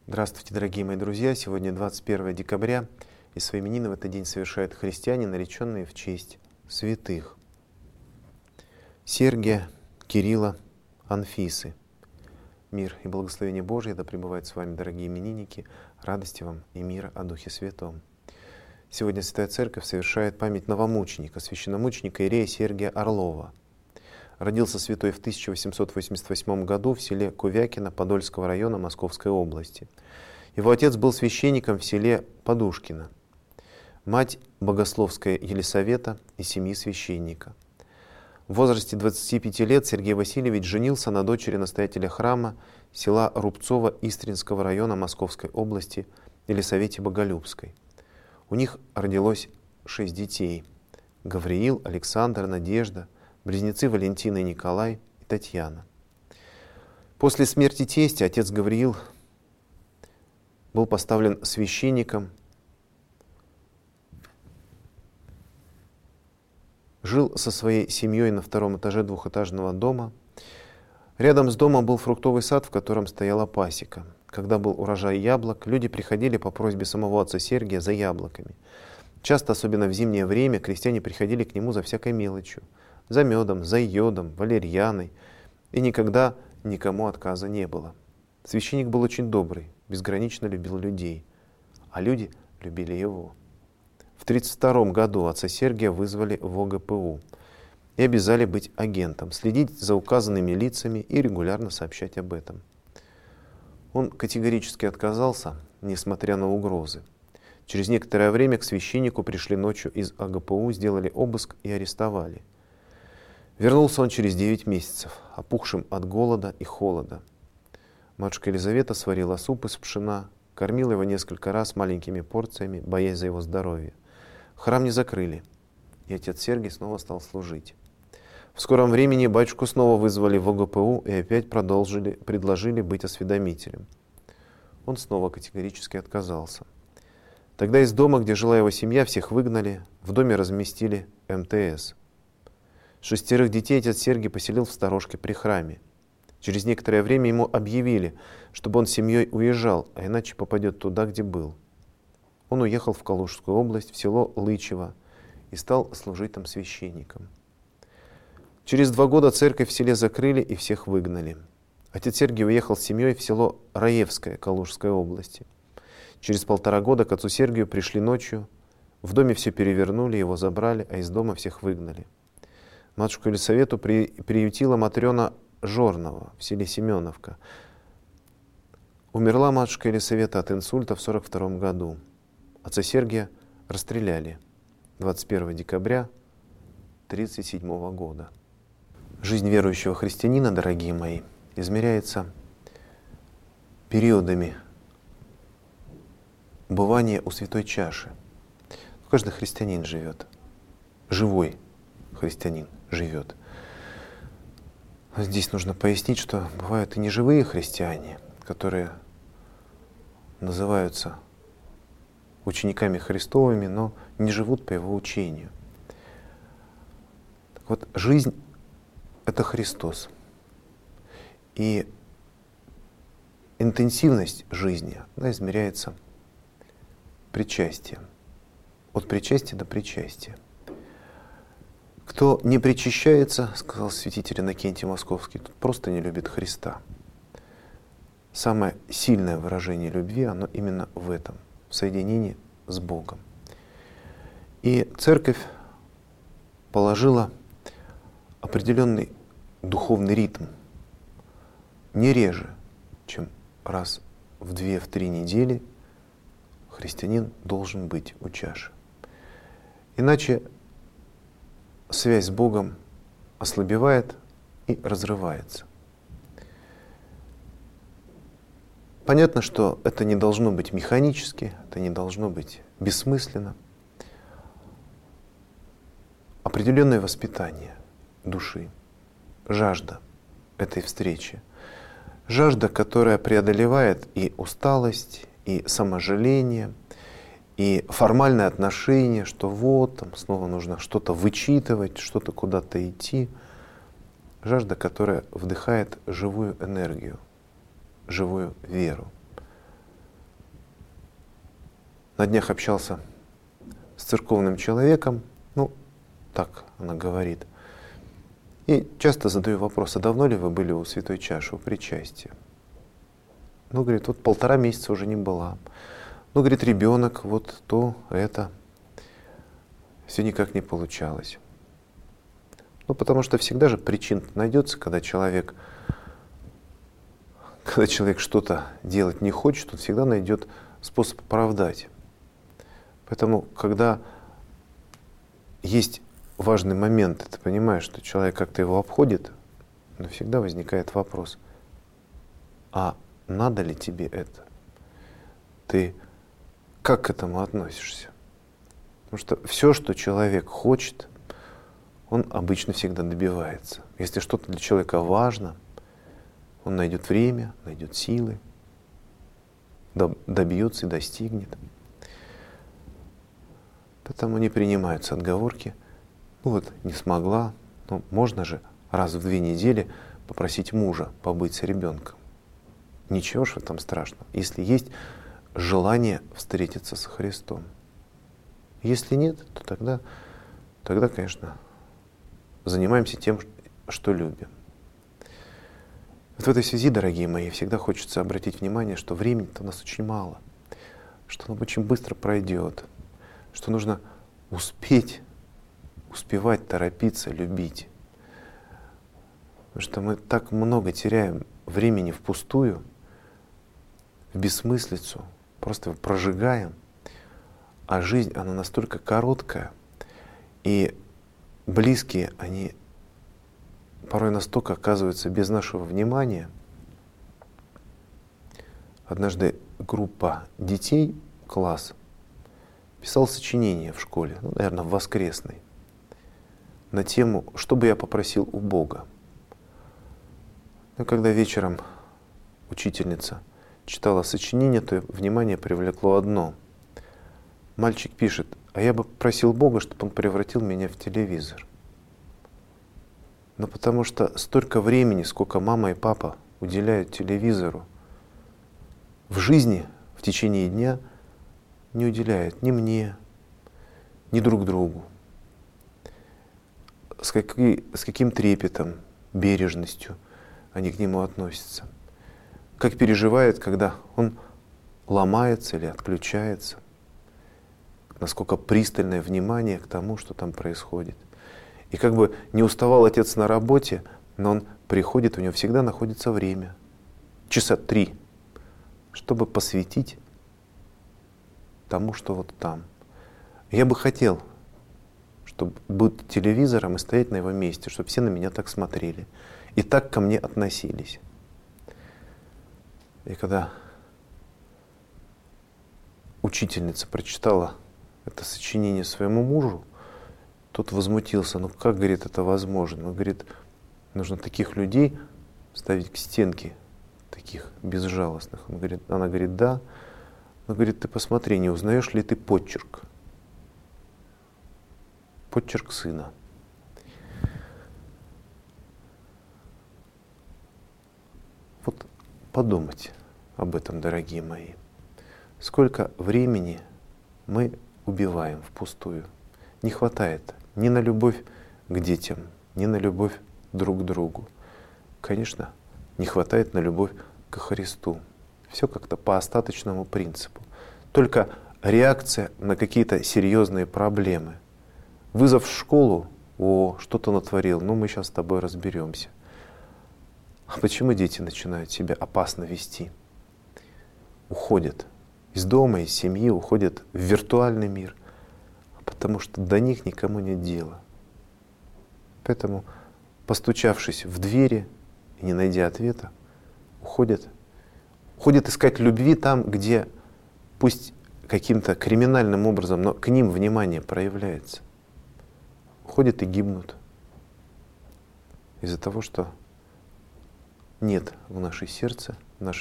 Здравствуйте, дорогие мои друзья! Сегодня 21 декабря, и свои именины в этот день совершают христиане, нареченные в честь святых Сергия, Кирилла, Анфисы. Мир и благословение Божие да пребывают с вами, дорогие именинники, радости вам и мира о Духе Святом. Сегодня Святая Церковь совершает память новомученика, священномученика Иерея Сергия Орлова. Родился святой в 1888 году в селе Кувякино Подольского района Московской области. Его отец был священником в селе Подушкино, мать богословская Елисавета из семьи священника. В возрасте 25 лет Сергей Васильевич женился на дочери настоятеля храма села Рубцово Истринского района Московской области Елисавете Боголюбской. У них родилось 6 детей: Гавриил, Александр, Надежда, близнецы Валентина и Николай и Татьяна. После смерти тестя отец Гавриил был поставлен священником, жил со своей семьей на втором этаже двухэтажного дома. Рядом с домом был фруктовый сад, в котором стояла пасека. Когда был урожай яблок, люди приходили по просьбе самого отца Сергия за яблоками. Часто, особенно в зимнее время, крестьяне приходили к нему за всякой мелочью: за медом, за йодом, валерьяной, и никогда никому отказа не было. Священник был очень добрый, безгранично любил людей, а люди любили его. В 1932 году отца Сергия вызвали в ОГПУ и обязали быть агентом, следить за указанными лицами и регулярно сообщать об этом. Он категорически отказался, несмотря на угрозы. Через некоторое время к священнику пришли ночью из ОГПУ, сделали обыск и арестовали. Вернулся он через 9 месяцев, опухшим от голода и холода. Матушка Елизавета сварила суп из пшена, кормила его несколько раз маленькими порциями, боясь за его здоровье. Храм не закрыли, и отец Сергий снова стал служить. В скором времени батюшку снова вызвали в ОГПУ и опять предложили быть осведомителем. Он снова категорически отказался. Тогда из дома, где жила его семья, всех выгнали, в доме разместили МТС. 6 детей отец Сергий поселил в сторожке при храме. Через некоторое время ему объявили, чтобы он с семьей уезжал, а иначе попадет туда, где был. Он уехал в Калужскую область, в село Лычево, и стал служить там священником. Через 2 года церковь в селе закрыли и всех выгнали. Отец Сергий уехал с семьей в село Раевское Калужской области. Через 1,5 года к отцу Сергию пришли ночью, в доме все перевернули, его забрали, а из дома всех выгнали. Матушку Елисавету приютила Матрена Жорнова в селе Семеновка. Умерла матушка Елисавета от инсульта в 1942 году. Отца Сергия расстреляли 21 декабря 1937 года. Жизнь верующего христианина, дорогие мои, измеряется периодами бывания у святой чаши. Каждый христианин живет, живой христианин живет. Здесь нужно пояснить, что бывают и неживые христиане, которые называются учениками Христовыми, но не живут по его учению. Так вот, жизнь — это Христос. И интенсивность жизни, она измеряется причастием. От причастия до причастия. Кто не причащается, сказал святитель Иннокентий Московский, тот просто не любит Христа. Самое сильное выражение любви, оно именно в этом, в соединении с Богом. И Церковь положила определенный духовный ритм, не реже, чем раз в 2-3 недели христианин должен быть у чаши. Иначе связь с Богом ослабевает и разрывается. Понятно, что это не должно быть механически, это не должно быть бессмысленно. Определенное воспитание души, жажда этой встречи. Жажда, которая преодолевает и усталость, и саможаление, и формальное отношение, что вот, там снова нужно что-то вычитывать, что-то куда-то идти. Жажда, которая вдыхает живую энергию, живую веру. на днях общался с церковным человеком, ну, так она говорит, и часто задаю вопрос: а давно ли вы были у Святой Чаши, у причастия? Ну, говорит, вот 1,5 месяца уже не была. Ну, говорит, ребенок, вот то, это. Все никак не получалось. Ну, потому что всегда же причин найдется, когда человек что-то делать не хочет, он всегда найдет способ оправдать. Поэтому, когда есть важный момент, ты понимаешь, что человек как-то его обходит, но всегда возникает вопрос: а надо ли тебе это? Ты как к этому относишься? Потому что все, что человек хочет, он обычно всегда добивается. Если что-то для человека важно, он найдет время, найдет силы, добьется и достигнет. Поэтому не принимаются отговорки. Ну вот, не смогла, ну можно же раз в 2 недели попросить мужа побыть с ребенком. Ничего ж в этом страшного, если есть желание встретиться со Христом. Если нет, то тогда, конечно, занимаемся тем, что любим. Вот в этой связи, дорогие мои, всегда хочется обратить внимание, что времени-то у нас очень мало, что оно очень быстро пройдет, что нужно успевать, торопиться, любить. Потому что мы так много теряем времени впустую, в бессмыслицу, просто его прожигаем, а жизнь, она настолько короткая, и близкие, они порой настолько оказываются без нашего внимания. Однажды группа детей, класс, писал сочинение в школе, ну, наверное, в воскресной, на тему «Что бы я попросил у Бога?». Но когда вечером учительница читала сочинение, то внимание привлекло одно. Мальчик пишет: а я бы просил Бога, чтобы он превратил меня в телевизор. Но потому что столько времени, сколько мама и папа уделяют телевизору, в жизни, в течение дня не уделяют ни мне, ни друг другу. С каким трепетом, бережностью они к нему относятся. Как переживают, когда он ломается или отключается. Насколько пристальное внимание к тому, что там происходит. И как бы не уставал отец на работе, но он приходит, у него всегда находится время. 3 часа, чтобы посвятить тому, что вот там. Я бы хотел, чтобы быть телевизором и стоять на его месте, чтобы все на меня так смотрели и так ко мне относились. И когда учительница прочитала это сочинение своему мужу, тот возмутился: ну как, говорит, это возможно? Он говорит, нужно таких людей ставить к стенке, таких безжалостных. Она говорит, да. Он говорит, ты посмотри, не узнаешь ли ты почерк? Почерк сына. Вот подумать об этом, дорогие мои. Сколько времени мы убиваем впустую. Не хватает ни на любовь к детям, ни на любовь друг к другу. Конечно, не хватает на любовь к Христу. Все как-то по остаточному принципу. Только реакция на какие-то серьезные проблемы. Вызов в школу: о, что-то натворил, ну мы сейчас с тобой разберемся. А почему дети начинают себя опасно вести? Уходят из дома, из семьи, уходят в виртуальный мир, потому что до них никому нет дела. Поэтому, постучавшись в двери и не найдя ответа, уходят искать любви там, где пусть каким-то криминальным образом, но к ним внимание проявляется. Уходят и гибнут из-за того, что нет в нашем сердце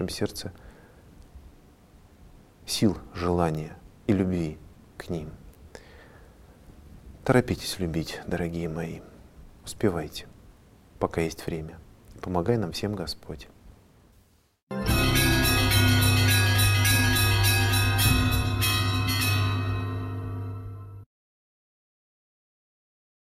сил, желания и любви к ним. Торопитесь любить, дорогие мои. Успевайте, пока есть время. Помогай нам всем Господь.